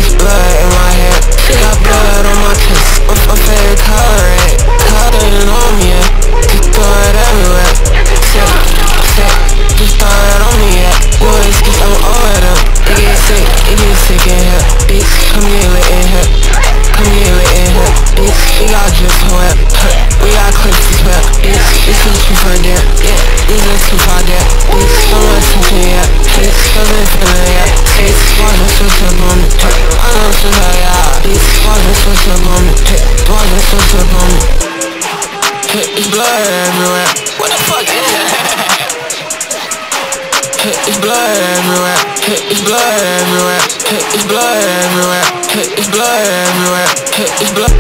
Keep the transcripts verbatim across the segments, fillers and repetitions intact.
it's blood in my hair. She got blood on my chest. My, my favorite color, red. Coloring on me, yeah. Just throw it everywhere. Sick, sick, just throw it on me, yeah. Boys, cause I'm over them. It get sick, it get sick in here. Bitch, come get lit in here. Come get lit in here. Bitch, we got drip to wet. We got clips to sweat. Bitch, this is too far there. Yeah, this is too far there. Bitch, don't listen to ya. Bitch, doesn't feel it yet. Bitch, wanna switch up on me. Wanna switch up, yeah. Bitch, wanna switch up on me. Wanna switch up on me. It's blood everywhere. What the fuck is that? It's blood everywhere. It's blood everywhere. It's blood everywhere. It's blood everywhere. It's blood.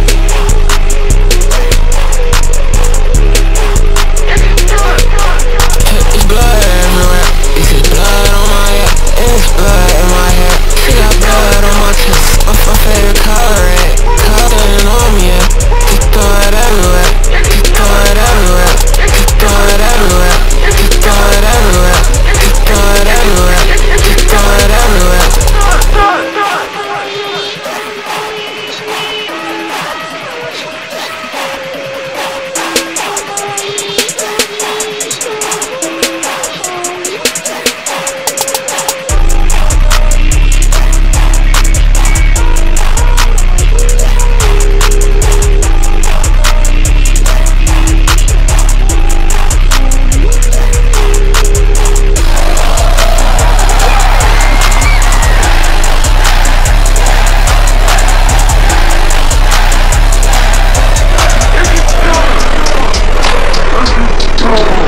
It's blood everywhere. It's blood on my head. It's blood in my hair. She got blood on my chest. My, my favorite color, red. Coloring on me, yeah. Just throw it everywhere. Just throw it everywhere. Just throw it everywhere. Just throw it everywhere. Just throw it everywhere. Just throw it everywhere. Oh.